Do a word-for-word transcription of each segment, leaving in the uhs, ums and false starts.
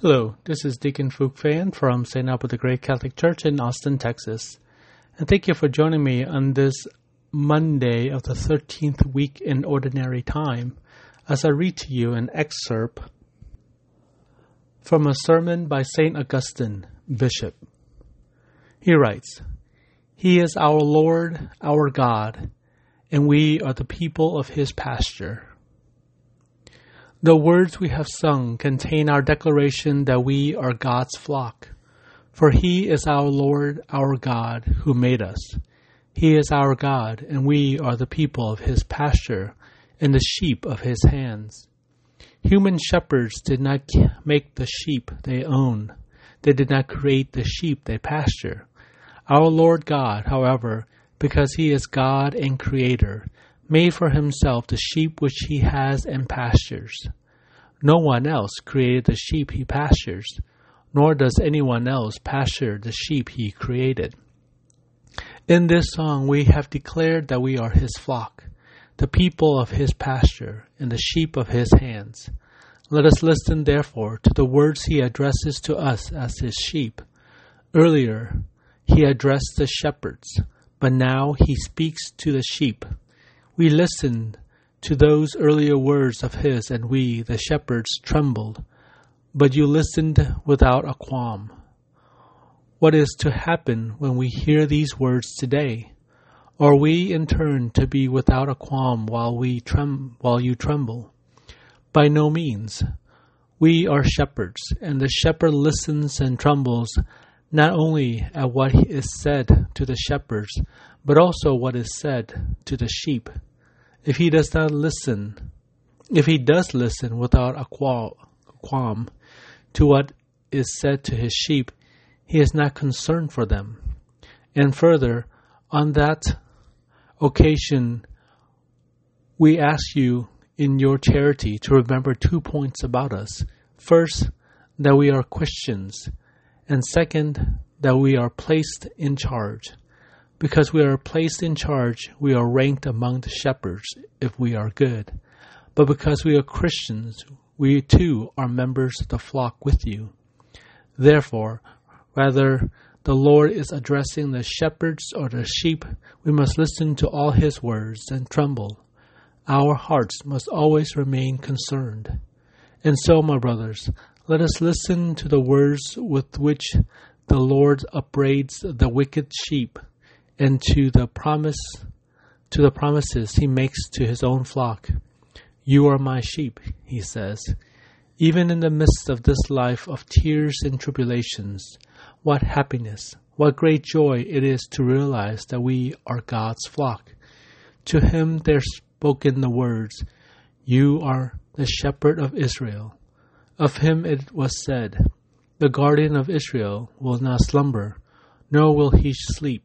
Hello, this is Deacon Fook Fan from Saint Albert the Great Catholic Church in Austin, Texas. And thank you for joining me on this Monday of the thirteenth week in Ordinary Time as I read to you an excerpt from a sermon by Saint Augustine, Bishop. He writes, "He is our Lord, our God, and we are the people of His pasture." The words we have sung contain our declaration that we are God's flock. For He is our Lord, our God, who made us. He is our God, and we are the people of His pasture and the sheep of His hands. Human shepherds did not make the sheep they own. They did not create the sheep they pasture. Our Lord God, however, because He is God and Creator, made for Himself the sheep which He has and pastures. No one else created the sheep He pastures, nor does anyone else pasture the sheep He created. In this song we have declared that we are His flock, the people of His pasture, and the sheep of His hands. Let us listen, therefore, to the words He addresses to us as His sheep. Earlier, He addressed the shepherds, but now He speaks to the sheep. We listened to those earlier words of His, and we, the shepherds, trembled, but you listened without a qualm. What is to happen when we hear these words today? Are we in turn to be without a qualm while we trem- while you tremble? By no means. We are shepherds, and the shepherd listens and trembles not only at what is said to the shepherds, but also what is said to the sheep. If he does not listen, if he does listen without a qualm to what is said to his sheep, he is not concerned for them. And further, on that occasion, we ask you in your charity to remember two points about us. First, that we are Christians, and second, that we are placed in charge. Because we are placed in charge, we are ranked among the shepherds if we are good. But because we are Christians, we too are members of the flock with you. Therefore, whether the Lord is addressing the shepherds or the sheep, we must listen to all His words and tremble. Our hearts must always remain concerned. And so, my brothers, let us listen to the words with which the Lord upbraids the wicked sheep, and to the promise, to the promises He makes to His own flock. You are my sheep, He says. Even in the midst of this life of tears and tribulations, what happiness, what great joy it is to realize that we are God's flock. To Him there spoken the words, "You are the shepherd of Israel." Of Him it was said, "The guardian of Israel will not slumber, nor will he sleep."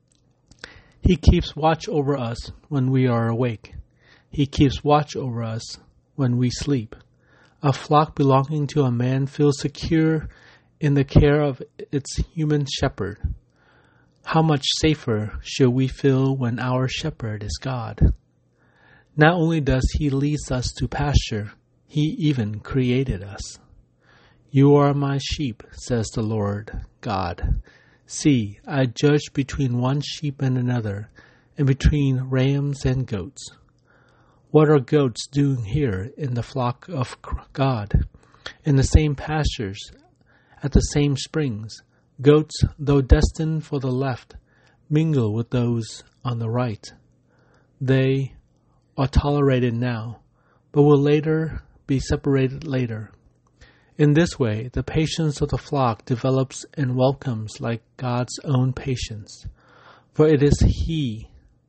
He keeps watch over us when we are awake. He keeps watch over us when we sleep. A flock belonging to a man feels secure in the care of its human shepherd. How much safer should we feel when our shepherd is God? Not only does He lead us to pasture, He even created us. "You are my sheep," says the Lord God. "See, I judge between one sheep and another, and between rams and goats." What are goats doing here in the flock of God? In the same pastures, at the same springs, goats, though destined for the left, mingle with those on the right. They are tolerated now, but will later be separated later. In this way, the patience of the flock develops and welcomes like God's own patience, for it is He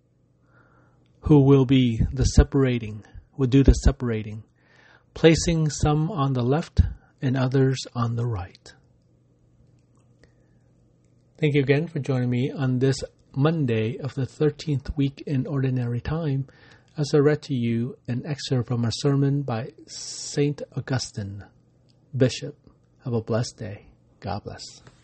who will be the separating, will do the separating, placing some on the left and others on the right. Thank you again for joining me on this Monday of the thirteenth week in Ordinary Time as I read to you an excerpt from a sermon by Saint Augustine, Bishop. Have a blessed day. God bless.